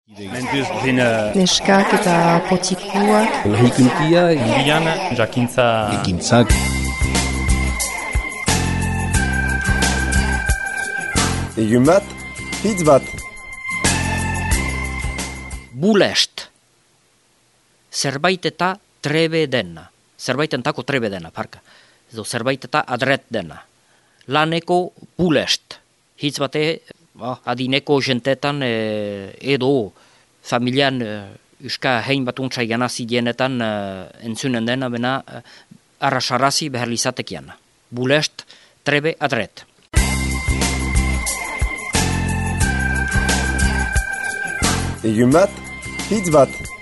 Neskak eta potikuak. Lahikuntia, Irian, jakintza... ekintzak. Egun bat, hitz bat. Bulest. Zerbait eta trebe dena. Zerbaitentako trebe dena, parka. Edo zerbait eta adret dena. Laneko bulest. Hitz bate, adineko jentetan edo familian euska hein bat untsai ganazi dienetan entzunen dena, bena arrasarazi behar lizatekiana. Bulest, trebe, adret. Egun bat, hitz bat.